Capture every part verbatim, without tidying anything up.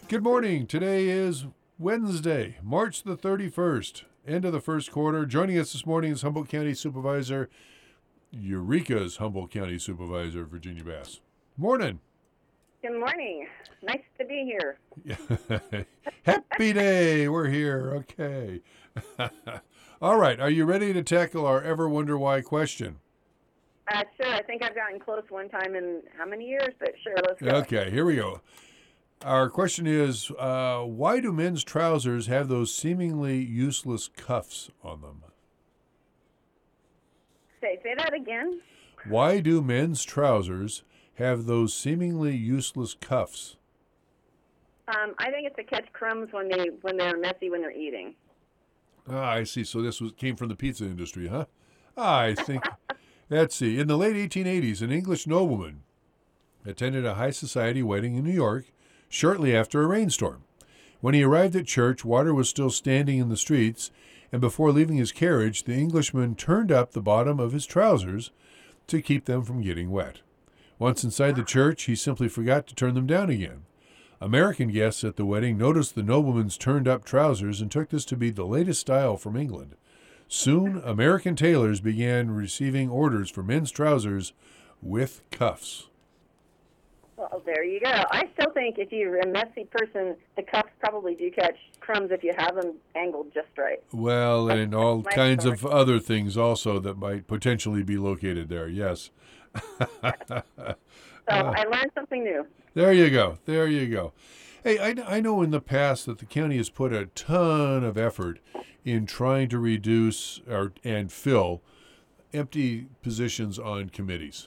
Good morning. Today is Wednesday, March the thirty-first, end of the first quarter. Joining us this morning is Humboldt County Supervisor, Eureka's Humboldt County Supervisor, Virginia Bass. Morning. Good morning. Nice to be here. Happy day. We're here. Okay. All right. Are you ready to tackle our ever wonder why question? Uh, sure. I think I've gotten close one time in how many years, but sure, let's go. Okay. Here we go. Our question is, uh, why do men's trousers have those seemingly useless cuffs on them? Say, say that again. Why do men's trousers have those seemingly useless cuffs? Um, I think it's to catch crumbs when they when they're messy when they're eating. Ah, I see. So this was came from the pizza industry, huh? Ah, I think. Let's see. In the late eighteen eighties, an English nobleman attended a high society wedding in New York shortly after a rainstorm. When he arrived at church, water was still standing in the streets, and before leaving his carriage, the Englishman turned up the bottom of his trousers to keep them from getting wet. Once inside the church, he simply forgot to turn them down again. American guests at the wedding noticed the nobleman's turned-up trousers and took this to be the latest style from England. Soon, American tailors began receiving orders for men's trousers with cuffs. Well, there you go. I still think if you're a messy person, the cuffs probably do catch crumbs if you have them angled just right. Well, and all My kinds story. of other things also that might potentially be located there, yes. So I learned something new. There you go. There you go. Hey, I, I know in the past that the county has put a ton of effort in trying to reduce or and fill empty positions on committees.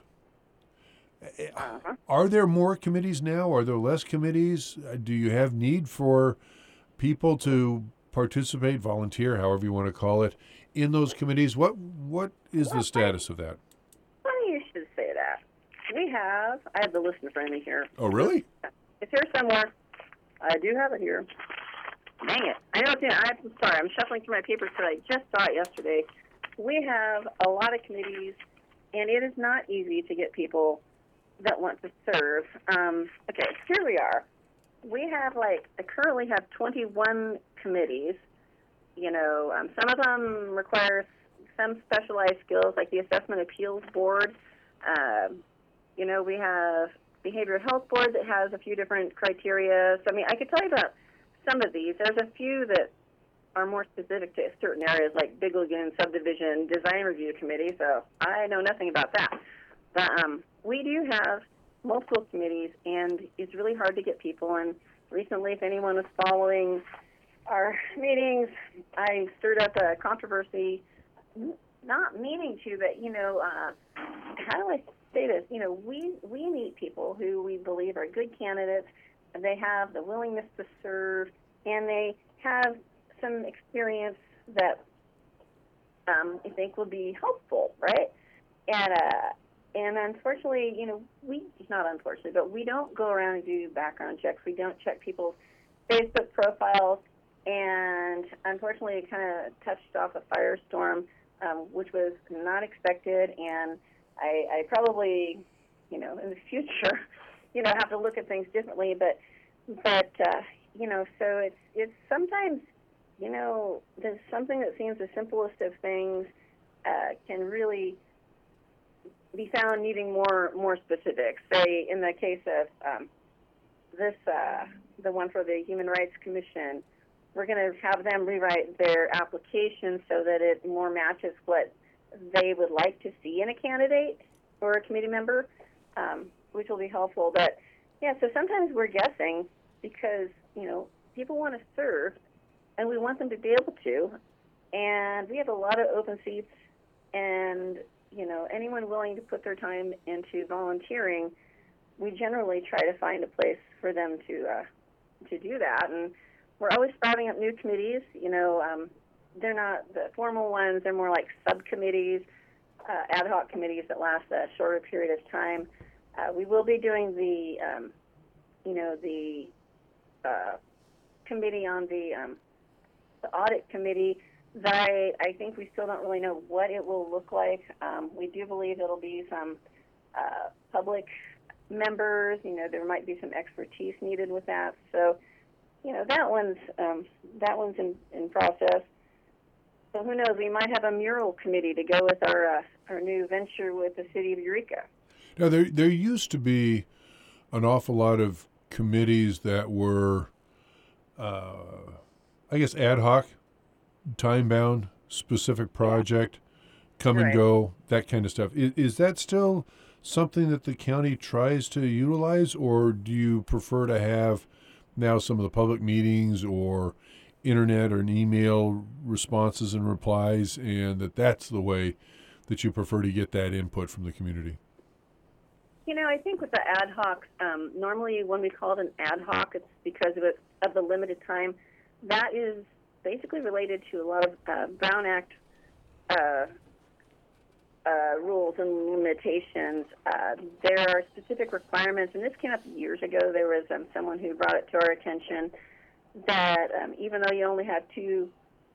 Uh-huh. Are there more committees now? Are there less committees? Do you have need for people to participate, volunteer, however you want to call it, in those committees? What What is the status of that? Funny you should say that. We have, I have the list in front of me here. Oh, really? It's here somewhere. I do have it here. Dang it. I know it's in, I'm sorry, I'm shuffling through my papers because I just saw it yesterday. We have a lot of committees, and it is not easy to get people that want to serve. Um, okay, here we are. We have, like, I currently have twenty-one committees. You know, um, some of them require some specialized skills, like the Assessment Appeals Board. Um, you know, we have Behavioral Health Board that has a few different criteria. So, I mean, I could tell you about some of these. There's a few that are more specific to certain areas, like Big Lagoon Subdivision Design Review Committee, so I know nothing about that. But um, we do have multiple committees, and it's really hard to get people. And recently, if anyone was following our meetings, I stirred up a controversy, not meaning to, but, you know, uh, how do I say this? You know, we, we meet people who we believe are good candidates, and they have the willingness to serve, and they have some experience that um, I think will be helpful, right? And uh, and unfortunately, you know, we, not unfortunately, but we don't go around and do background checks. We don't check people's Facebook profiles, and unfortunately, it kind of touched off a firestorm, um, which was not expected, and I, I probably, you know, in the future, you know, have to look at things differently, but, but uh, you know, so it's, it's sometimes, you know, there's something that seems the simplest of things uh, can really be found needing more more specifics. Say, in the case of um, this, uh, the one for the Human Rights Commission, we're going to have them rewrite their application so that it more matches what they would like to see in a candidate or a committee member, um, which will be helpful. But, yeah, so sometimes we're guessing because, you know, people want to serve, and we want them to be able to, and we have a lot of open seats, and, you know, anyone willing to put their time into volunteering, we generally try to find a place for them to uh, to do that. And we're always sprouting up new committees. You know, um, they're not the formal ones. They're more like subcommittees, uh, ad hoc committees that last a shorter period of time. Uh, we will be doing the, um, you know, the uh, committee on the, um, the audit committee. That I, I think we still don't really know what it will look like. Um, we do believe it'll be some uh, public members. You know, there might be some expertise needed with that. So you know, that one's um, that one's in, in process. So who knows? We might have a mural committee to go with our uh, our new venture with the city of Eureka. Now, there there used to be an awful lot of committees that were, uh, I guess, ad hoc, time-bound, specific project, come and Right. go, that kind of stuff. Is, is that still something that the county tries to utilize, or do you prefer to have now some of the public meetings or internet or an email responses and replies, and that that's the way that you prefer to get that input from the community? You know, I think with the ad hoc, um, normally when we call it an ad hoc, it's because of, it, of the limited time. That is basically related to a lot of uh, Brown Act uh, uh, rules and limitations. Uh, there are specific requirements, and this came up years ago. There was um, someone who brought it to our attention that um, even though you only have two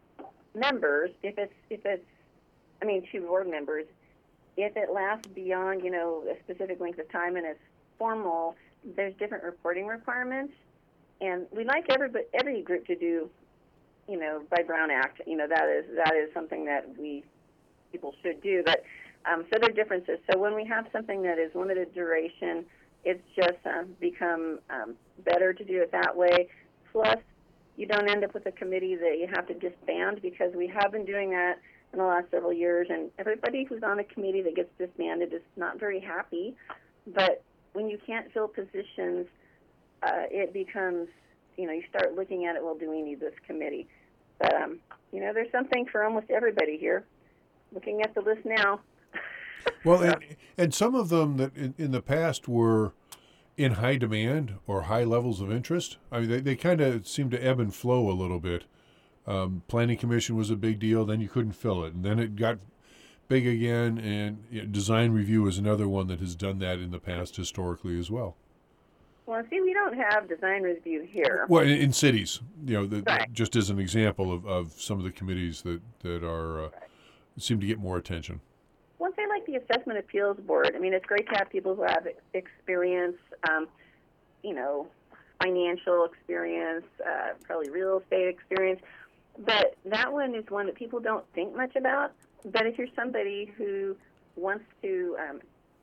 members, if it's if it's, I mean, two board members, if it lasts beyond, you know, a specific length of time and it's formal, there's different reporting requirements. And we like every every group to do, you know, by Brown Act. You know, that is that is something that we people should do. But um, so there are differences. So when we have something that is limited duration, it's just um, become um, better to do it that way. Plus, you don't end up with a committee that you have to disband, because we have been doing that in the last several years, and everybody who's on a committee that gets disbanded is not very happy. But when you can't fill positions, uh, it becomes, you know, you start looking at it, well, do we need this committee? But, um, you know, there's something for almost everybody here. Looking at the list now. Well, and, and some of them that in, in the past were in high demand or high levels of interest. I mean, they, they kind of seem to ebb and flow a little bit. Um, Planning Commission was a big deal, then you couldn't fill it. And then it got big again, and you know, Design Review is another one that has done that in the past historically as well. Well, see, we don't have Design Review here. Well, in, in cities, you know, the, Right. just as an example of, of some of the committees that, that are uh, seem to get more attention. One thing like the Assessment Appeals Board, I mean, it's great to have people who have ex- experience, um, you know, financial experience, uh, probably real estate experience. But that one is one that people don't think much about. But if you're somebody who wants to um,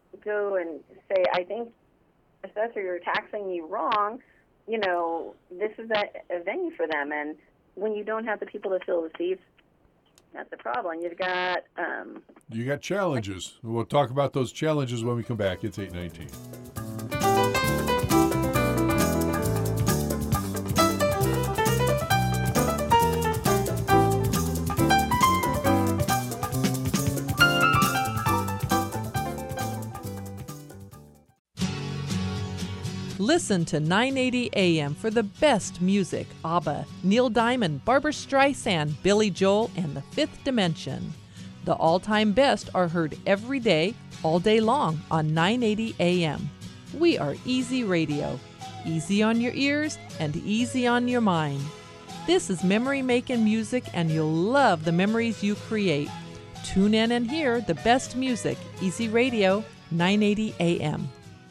go and say, I think, assessor, you're taxing me wrong, you know, this is a, a venue for them. And when you don't have the people to fill the seats, that's the problem. You've got... Um, You got challenges. We'll talk about those challenges when we come back. It's eight nineteen. Listen to nine eighty A M for the best music. ABBA, Neil Diamond, Barbra Streisand, Billy Joel, and The Fifth Dimension. The all-time best are heard every day, all day long on nine eighty A M. We are Easy Radio. Easy on your ears and easy on your mind. This is memory-making music, and you'll love the memories you create. Tune in and hear the best music. Easy Radio, nine eighty A M.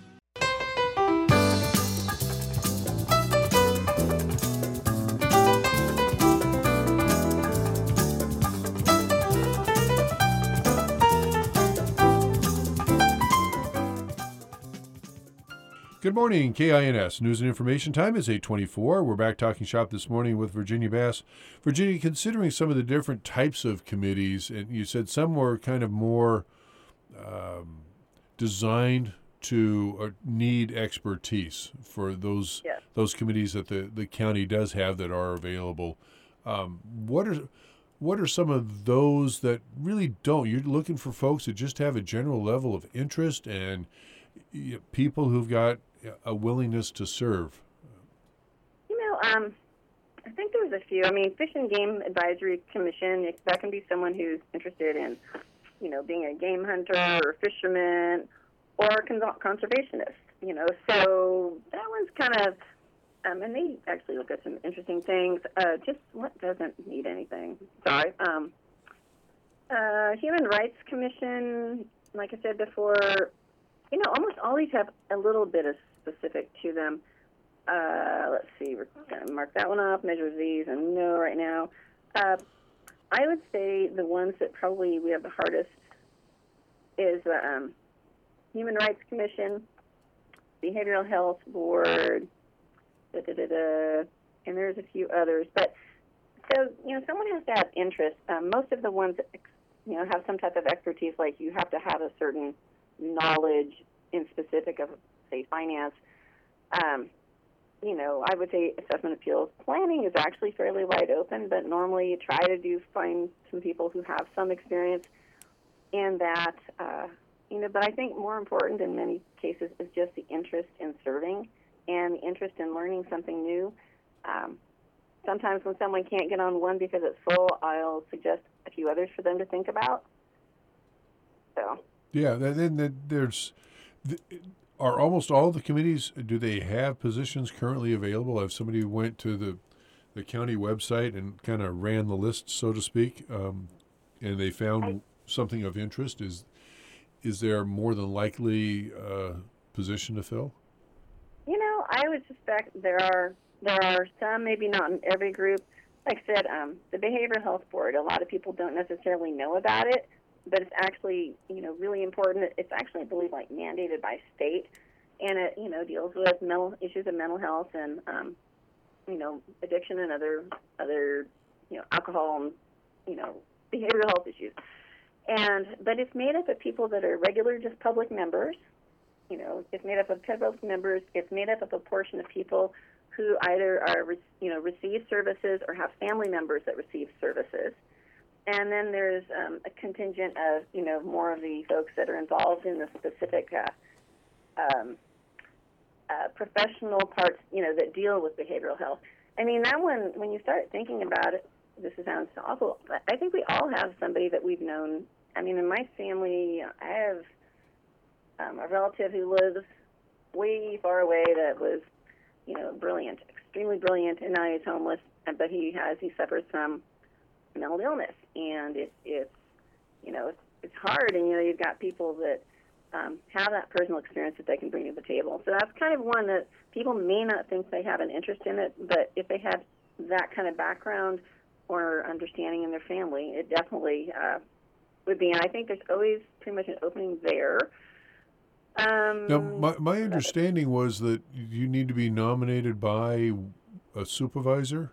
Good morning, K I N S. News and information time is eight twenty-four. We're back talking shop this morning with Virginia Bass. Virginia, considering some of the different types of committees, and you said some were kind of more um, designed to uh, need expertise for those Yes. those committees that the, the county does have that are available. Um, what are what are some of those that really don't? You're looking for folks that just have a general level of interest and you know, people who've got a willingness to serve. You know, um, I think there was a few. I mean, Fish and Game Advisory Commission, if that can be someone who's interested in, you know, being a game hunter or fisherman or a con- conservationist, you know. So that one's kind of, um, and they actually look at some interesting things. Uh, just what doesn't need anything? Sorry. Um, uh, Human Rights Commission, like I said before, you know, almost all these have a little bit of specific to them. Uh, let's see, we're going to mark that one off. Measure these and no right now. Uh, I would say the ones that probably we have the hardest is the um, Human Rights Commission, Behavioral Health Board, da, da, da, da, and there's a few others. But so, you know, someone has to have interest. Um, most of the ones that, you know, have some type of expertise, like you have to have a certain knowledge in specific of, say, finance. Um, you know, I would say assessment appeals. Planning is actually fairly wide open, but normally you try to do find some people who have some experience in that. Uh, you know, but I think more important in many cases is just the interest in serving and the interest in learning something new. Um, sometimes when someone can't get on one because it's full, I'll suggest a few others for them to think about. So. Yeah, then then there's. Are almost all the committees, do they have positions currently available? If somebody went to the, the county website and kind of ran the list, so to speak, um, and they found I, something of interest, is is there more than likely a position to fill? You know, I would suspect there are there are some, maybe not in every group. Like I said, um, the Behavioral Health Board, a lot of people don't necessarily know about it, but it's actually, you know, really important. It's actually, I believe, like mandated by state, and it, you know, deals with mental issues of mental health and, um, you know, addiction and other, other, you know, alcohol and, you know, behavioral health issues. And, but it's made up of people that are regular, just public members. You know, it's made up of public members. It's made up of a portion of people who either are, you know, receive services or have family members that receive services. And then there's um, a contingent of, you know, more of the folks that are involved in the specific uh, um, uh, professional parts, you know, that deal with behavioral health. I mean, that one, when you start thinking about it, this sounds awful, but I think we all have somebody that we've known. I mean, in my family, I have um, a relative who lives way far away that was, you know, brilliant, extremely brilliant, and now he's homeless, but he has, he suffers from mental illness, and it's, it's you know, it's, it's hard, and, you know, you've got people that um, have that personal experience that they can bring to the table. So that's kind of one that people may not think they have an interest in it, but if they have that kind of background or understanding in their family, it definitely uh, would be, and I think there's always pretty much an opening there. Um, now, my, my understanding was that you need to be nominated by a supervisor?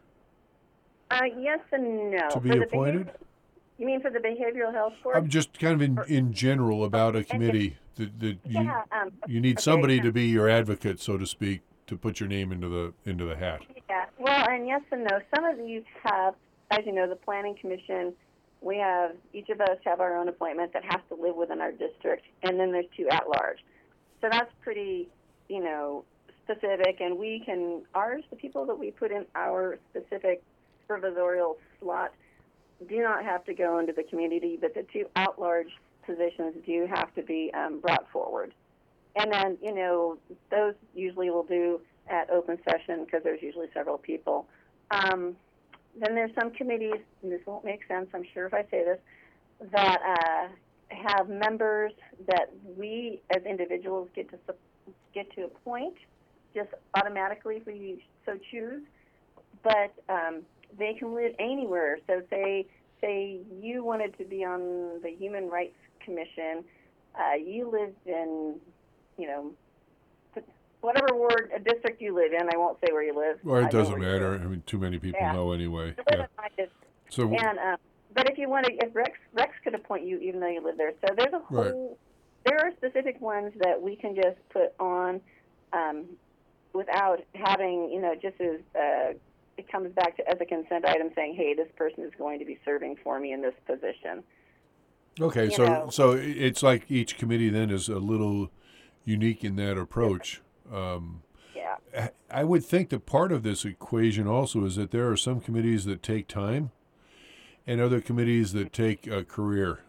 Uh, yes and no. To be for appointed? Behavior, you mean for the Behavioral Health Board? I'm just kind of in, in general about a committee that, that you yeah, um, you need okay, somebody yeah. to be your advocate, so to speak, to put your name into the into the hat. Yeah. Well, and yes and no. Some of these have, as you know, the Planning Commission. We have each of us have our own appointment that has to live within our district, and then there's two at large. So that's pretty, you know, specific, and we can ours the people that we put in our specific supervisorial slot do not have to go into the community, but the two at-large positions do have to be um, brought forward. And then, you know, those usually we'll do at open session because there's usually several people. Um, then there's some committees, and this won't make sense, I'm sure if I say this, that uh, have members that we as individuals get to get to appoint just automatically if we so choose, but um, they can live anywhere. So say say you wanted to be on the Human Rights Commission, uh, you lived in, you know, whatever ward, a district you live in. I won't say where you live. Or it I doesn't matter. I mean, too many people yeah. know anyway. You live Yeah. in my district. So, and um, but if you want to, if Rex Rex could appoint you even though you live there. So there's a whole. Right. There are specific ones that we can just put on um, without having, you know, just as uh, it comes back to as a consent item saying, hey, this person is going to be serving for me in this position. Okay, You so know. so it's like each committee then is a little unique in that approach. Um, Yeah. I- I would think that part of this equation also is that there are some committees that take time and other committees that take a career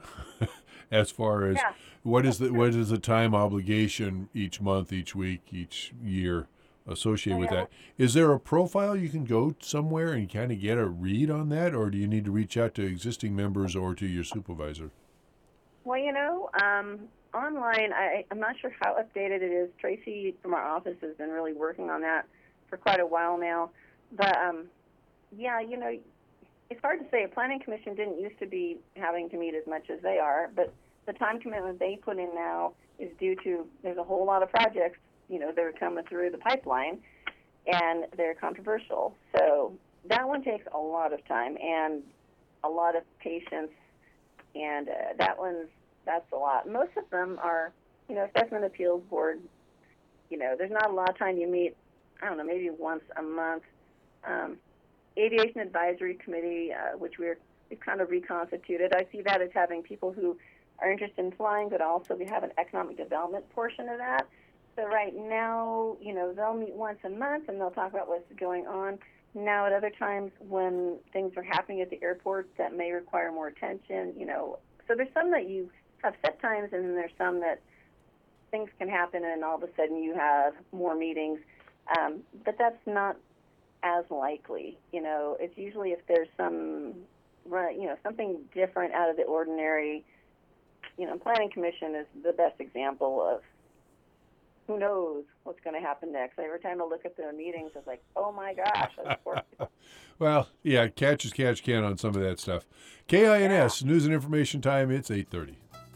as far as Yeah. what is the what is the time obligation each month, each week, each year associated with Yeah. that. Is there a profile you can go somewhere and kind of get a read on that, or do you need to reach out to existing members or to your supervisor? Well, you know, um, online, I, I'm not sure how updated it is. Tracy from our office has been really working on that for quite a while now. But um, yeah, you know, it's hard to say. A planning commission didn't used to be having to meet as much as they are, but the time commitment they put in now is due to there's a whole lot of projects, you know, that are coming through the pipeline, and they're controversial. So that one takes a lot of time and a lot of patience, and uh, that one's that's a lot. Most of them are, you know, assessment appeals board. You know, there's not a lot of time. You meet, I don't know, maybe once a month. Um, Aviation Advisory Committee, uh, which we're we've kind of reconstituted. I see that as having people who are interested in flying, but also we have an economic development portion of that. So right now, you know, they'll meet once a month and they'll talk about what's going on. Now at other times when things are happening at the airport that may require more attention, you know. So there's some that you have set times, and then there's some that things can happen and all of a sudden you have more meetings. Um, but that's not as likely. You know, it's usually if there's some, you know, something different out of the ordinary. You know, Planning Commission is the best example of who knows what's going to happen next. Every time I look at the meetings, it's like, oh my gosh. That's poor people. Well, yeah, catch as catch can on some of that stuff. K I N S, yeah. News and Information Time, it's eight thirty.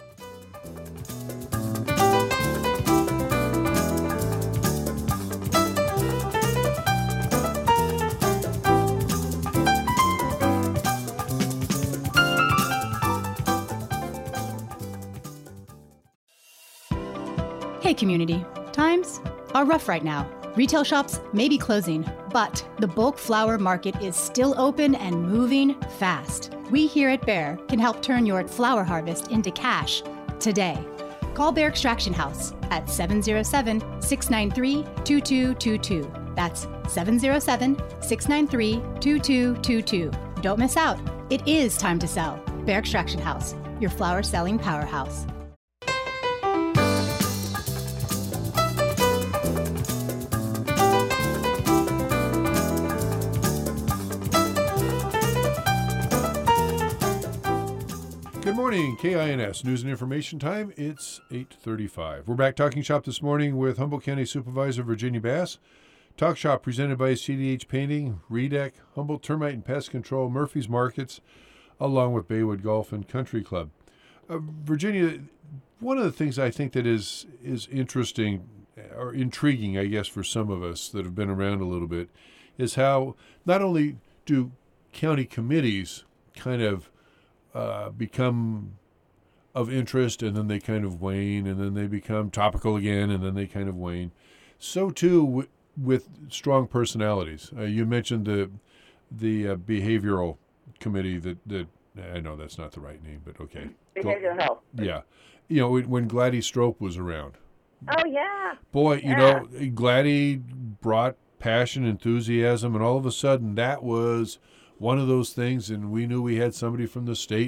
Hey community, times are rough right now. Retail shops may be closing, but the bulk flower market is still open and moving fast. We here at Bear can help turn your flower harvest into cash today. Call Bear Extraction House at seven oh seven, six nine three, two two two two. That's seven oh seven, six nine three, two two two two. Don't miss out. It is time to sell. Bear Extraction House, your flower selling powerhouse. Good morning, K I N S News and Information Time. It's eight thirty-five. We're back talking shop this morning with Humboldt County Supervisor Virginia Bass. Talk shop presented by C D H Painting, Redec, Humboldt Termite and Pest Control, Murphy's Markets, along with Baywood Golf and Country Club. Uh, Virginia, one of the things I think that is is interesting or intriguing, I guess, for some of us that have been around a little bit, is how not only do county committees kind of Uh, become of interest, and then they kind of wane, and then they become topical again, and then they kind of wane. So too w- with strong personalities. Uh, you mentioned the the uh, behavioral committee that, that I know that's not the right name, but okay. Behavioral health. Yeah, you know when Gladys Strope was around. Oh yeah. Boy, you yeah. know Gladys brought passion, enthusiasm, and all of a sudden that was one of those things, and we knew we had somebody from the state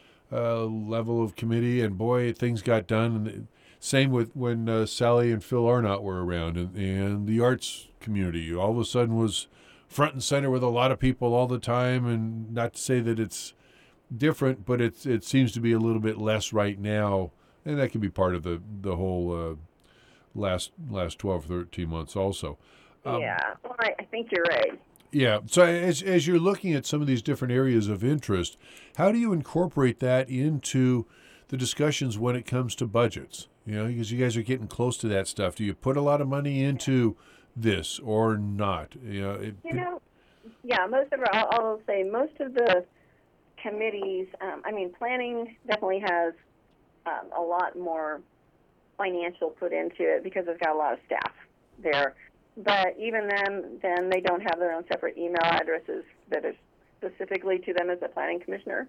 uh, level of committee, and boy, things got done. And same with when uh, Sally and Phil Arnott were around, and, and the arts community all of a sudden was front and center with a lot of people all the time. And not to say that it's different, but it's it seems to be a little bit less right now, and that can be part of the the whole uh, last last twelve, thirteen months also. Um, yeah, well, I, I think you're right. Yeah. So as as you're looking at some of these different areas of interest, how do you incorporate that into the discussions when it comes to budgets? You know, because you guys are getting close to that stuff. Do you put a lot of money into this or not? You know, it, you know yeah, most of our, I'll, I'll say most of the committees, um, I mean, planning definitely has um, a lot more financial put into it because it's got a lot of staff there. But even then, then they don't have their own separate email addresses that are specifically to them as a planning commissioner.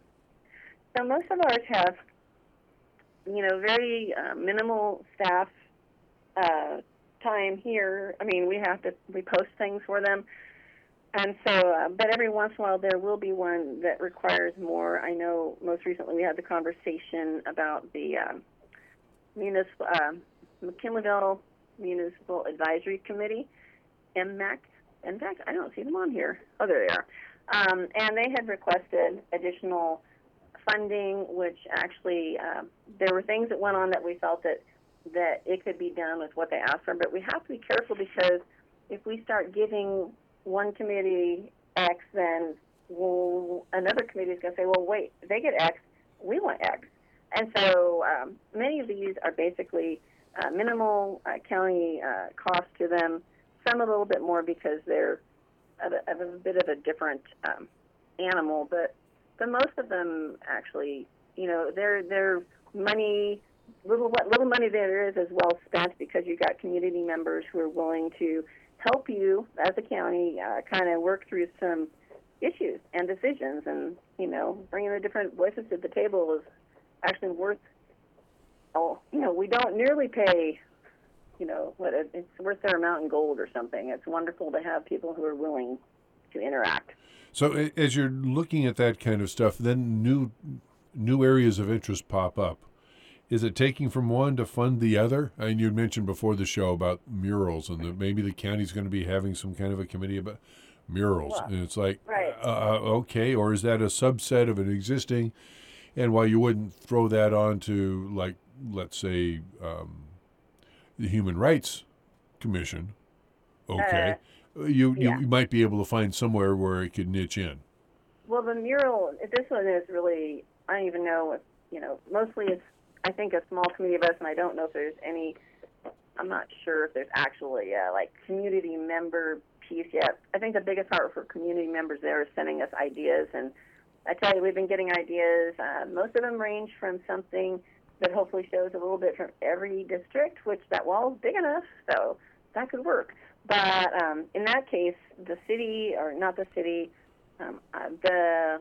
So most of ours have, you know, very uh, minimal staff uh, time here. I mean, we have to, we post things for them. And so, uh, but every once in a while there will be one that requires more. I know most recently we had the conversation about the uh, municipal, uh, McKinleyville Municipal Advisory Committee, M M A C. In fact, I don't see them on here. Oh, there they are. Um, and they had requested additional funding, which actually uh, there were things that went on that we felt that that it could be done with what they asked for. But we have to be careful because if we start giving one committee X, then we'll, another committee is going to say, well, wait, they get X, we want X. And so um, many of these are basically uh, minimal uh, county uh, cost to them, some a little bit more because they're of a, of a bit of a different um, animal, but but most of them actually, you know, they're they're money, little what little money there is is well spent because you've got community members who are willing to help you as a county uh, kind of work through some issues and decisions, and you know, bringing the different voices to the table is actually worth. Oh, you know, we don't nearly pay. You know, what it, it's worth their amount in gold or something. It's wonderful to have people who are willing to interact. So as you're looking at that kind of stuff, then new new areas of interest pop up. Is it taking from one to fund the other? I mean, you mentioned before the show about murals, and that maybe the county's going to be having some kind of a committee about murals. Well, and it's like, right. uh, okay, or is that a subset of an existing? And while you wouldn't throw that on to, like, let's say, um, the Human Rights Commission, okay, uh, you, yeah. you might be able to find somewhere where it could niche in. Well, the mural, this one is really, I don't even know if, you know, mostly it's, I think, a small committee of us, and I don't know if there's any, I'm not sure if there's actually a, like, community member piece yet. I think the biggest part for community members there is sending us ideas, and I tell you, we've been getting ideas. Uh, most of them range from something that hopefully shows a little bit from every district, which that wall is big enough, so that could work. But um, in that case, the city, or not the city, um, uh, the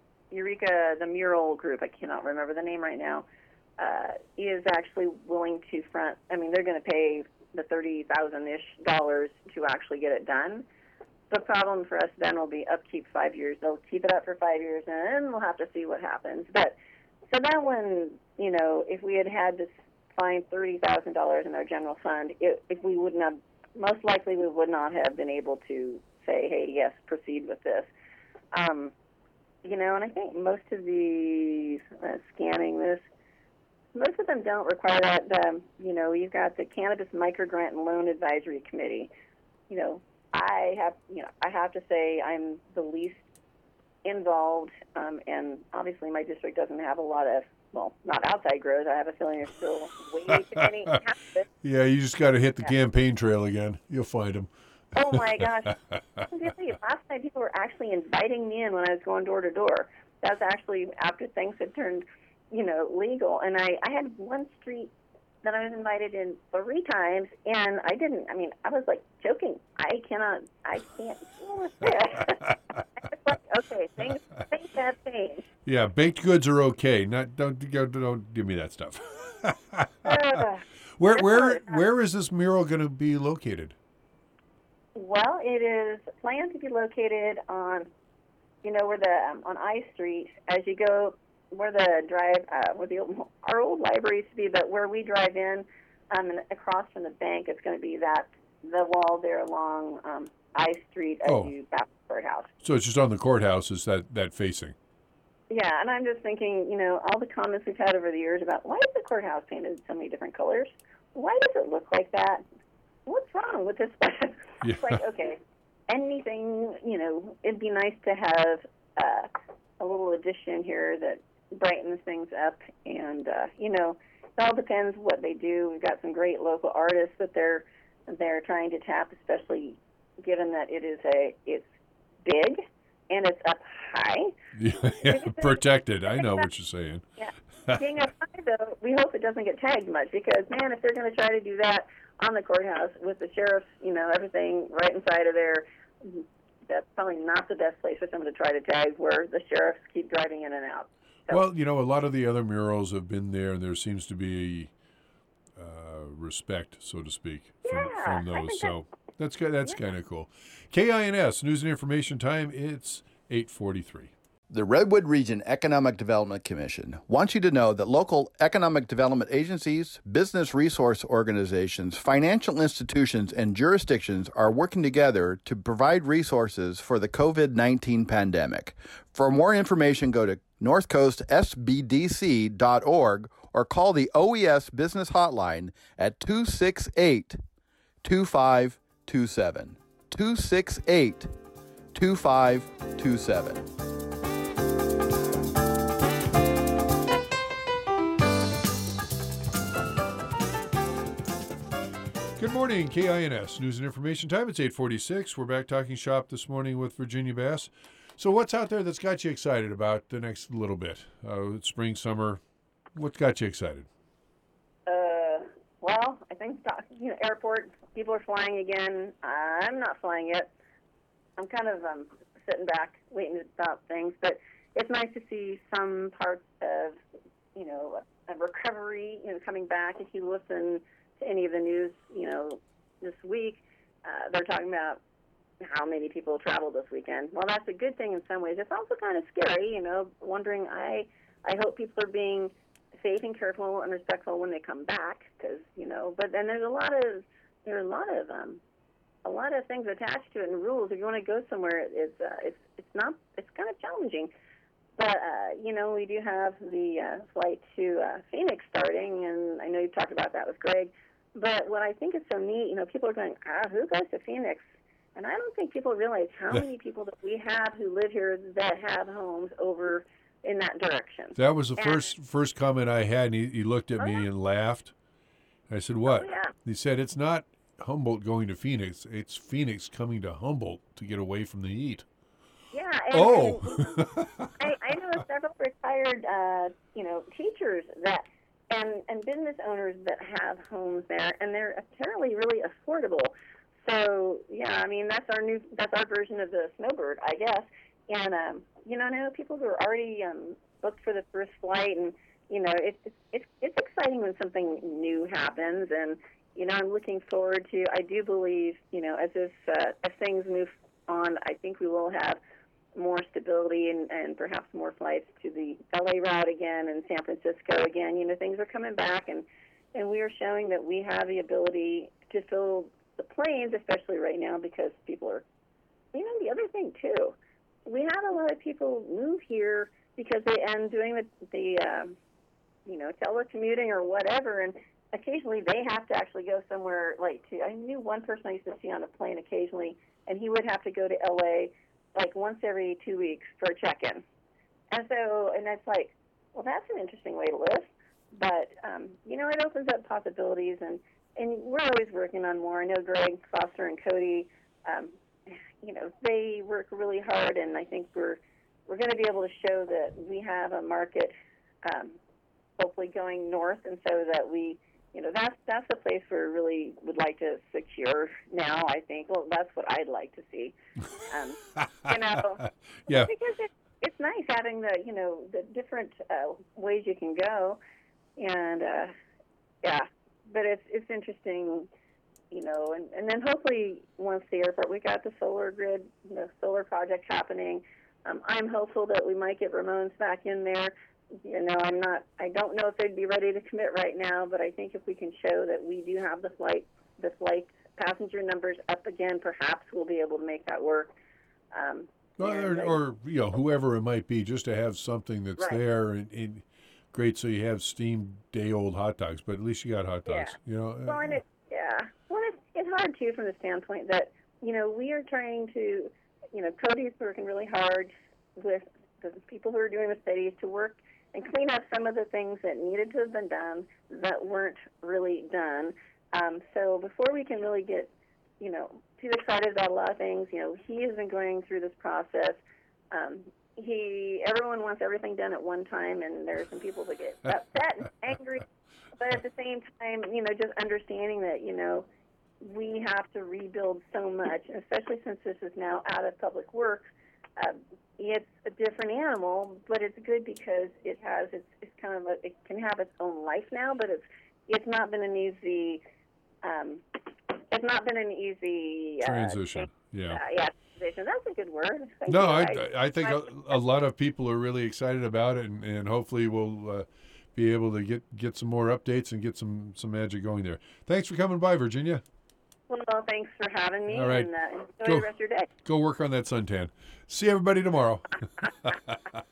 Eureka, the mural group, I cannot remember the name right now, uh, is actually willing to front, I mean, they're going to pay the thirty thousand ish dollars to actually get it done. The problem for us then will be upkeep five years. They'll keep it up for five years, and then we'll have to see what happens. But so that one, you know, if we had had to find thirty thousand dollars in our general fund, it, if we wouldn't have, most likely we would not have been able to say, hey, yes, proceed with this. Um, you know, and I think most of the, uh, scanning this, most of them don't require that. Um, you know, you've got the Cannabis Microgrant and Loan Advisory Committee. You know, I have, you know, I have to say I'm the least involved, um, and obviously my district doesn't have a lot of, well, not outside grows. I have a feeling there's still way too many. Yeah, you just got to hit the yeah. campaign trail again. You'll find them. Oh my gosh! Last night people were actually inviting me in when I was going door to door. That's actually after things had turned, you know, legal. And I, I had one street that I was invited in three times, and I didn't. I mean, I was like joking. I cannot. I can't deal with this. I was like, okay, things things have changed. Yeah, baked goods are okay. Not don't don't, don't give me that stuff. uh, where where where is this mural going to be located? Well, it is planned to be located on, you know, where the um, on I Street as you go, where the drive, uh, where the old, our old library used to be, but where we drive in, um, and across from the bank, it's going to be that the wall there along um, I Street as oh. you pass the courthouse. So it's just on the courthouse, is that that facing? Yeah, and I'm just thinking, you know, all the comments we've had over the years about why is the courthouse painted so many different colors? Why does it look like that? What's wrong with this? Yeah. It's like, okay, anything, you know, it'd be nice to have uh, a little addition here that brightens things up, and, uh, you know, it all depends what they do. We've got some great local artists that they're they're trying to tap, especially given that it is a, it's big and it's up high. Yeah, yeah, protected. I know what you're saying. Yeah. Being up high, though, we hope it doesn't get tagged much because, man, if they're going to try to do that on the courthouse with the sheriff's, you know, everything right inside of there, that's probably not the best place for someone to try to tag where the sheriffs keep driving in and out. So. Well, you know, a lot of the other murals have been there, and there seems to be uh, respect, so to speak, from, yeah, from those. So that's that's, that's yeah. kind of cool. K I N S, News and Information Time, it's eight forty-three. The Redwood Region Economic Development Commission wants you to know that local economic development agencies, business resource organizations, financial institutions, and jurisdictions are working together to provide resources for the covid nineteen pandemic. For more information, go to north coast s b d c dot org or call the O E S Business Hotline at two six eight, two five two seven. two six eight, two five two seven. Good morning, K I N S News and Information Time. It's eight forty-six. We're back talking shop this morning with Virginia Bass. So what's out there that's got you excited about the next little bit? Uh, spring, summer, what's got you excited? Uh, well, I think you know, airport, people are flying again. I'm not flying yet. I'm kind of um, sitting back, waiting about things. But it's nice to see some parts of, you know, of recovery, you know, coming back. If you listen to any of the news, you know, this week, uh, they're talking about how many people traveled this weekend. Well, that's a good thing in some ways. It's also kind of scary, you know, wondering, I I hope people are being safe and careful and respectful when they come back, because, you know, but then there's a lot of, there are a lot of, um, a lot of things attached to it and rules. If you want to go somewhere, it's, uh, it's, it's not, it's kind of challenging. But, uh, you know, we do have the uh, flight to uh, Phoenix starting, and I know you've talked about that with Greg. But what I think is so neat, you know, people are going, ah, who goes to Phoenix? And I don't think people realize how many people that we have who live here that have homes over in that direction. That was the and, first first comment I had, and he, he looked at oh, me yeah. and laughed. I said, what? Oh, yeah. He said, it's not Humboldt going to Phoenix. It's Phoenix coming to Humboldt to get away from the heat. Yeah. And, oh. and I, I know several retired, uh, you know, teachers that and, and business owners that have homes there, and they're apparently really affordable. So, yeah, I mean, that's our new, that's our version of the snowbird, I guess. And, um, you know, I know people who are already um, booked for the first flight, and, you know, it's, it's, it's exciting when something new happens. And, you know, I'm looking forward to, I do believe, you know, as this, uh, as things move on, I think we will have more stability and, and perhaps more flights to the L A route again and San Francisco again. You know, things are coming back, and, and we are showing that we have the ability to fill the planes, especially right now, because people are, you know, the other thing too, we have a lot of people move here because they end doing the, the um, you know, telecommuting or whatever, and occasionally they have to actually go somewhere, like to, I knew one person I used to see on a plane occasionally, and he would have to go to L A like once every two weeks for a check-in. And so, and that's like, well, that's an interesting way to live, but, um, you know, it opens up possibilities, and And we're always working on more. I know Greg Foster and Cody, um, you know, they work really hard, and I think we're we're going to be able to show that we have a market, um, hopefully going north, and so that we, you know, that's that's the place we really would like to secure now. I think. Well, that's what I'd like to see. Um, you know, yeah, because it, it's nice having the, you know, the different uh, ways you can go, and uh, yeah. But it's it's interesting, you know, and, and then hopefully once the airport, we got the solar grid, the solar project happening. Um, I'm hopeful that we might get Ramones back in there. You know, I'm not, I don't know if they'd be ready to commit right now, but I think if we can show that we do have the flight, the flight passenger numbers up again, perhaps we'll be able to make that work. Um, or, or, you know, whoever it might be, just to have something that's right. there and, and great, so you have steamed day-old hot dogs, but at least you got hot dogs. Yeah. You know. Well, and it, yeah. Well, it's, it's hard too from the standpoint that, you know, we are trying to, you know, Cody's working really hard with the people who are doing the studies to work and clean up some of the things that needed to have been done that weren't really done. Um, so before we can really get, you know, too excited about a lot of things, you know, he has been going through this process. Um, He, everyone wants everything done at one time, and there are some people that get upset and angry. But at the same time, you know, just understanding that, you know, we have to rebuild so much, especially since this is now out of public works. Uh, it's a different animal, but it's good because it has, it's, it's kind of, a, it can have its own life now, but it's, it's not been an easy, um, it's not been an easy uh, transition. Yeah. Uh, yeah. That's a good word. Thank no, you. I, I, I think a, a lot of people are really excited about it, and, and hopefully we'll uh, be able to get, get some more updates and get some, some magic going there. Thanks for coming by, Virginia. Well, thanks for having me. All right. And uh, enjoy Go, the rest of your day. Go work on that suntan. See everybody tomorrow.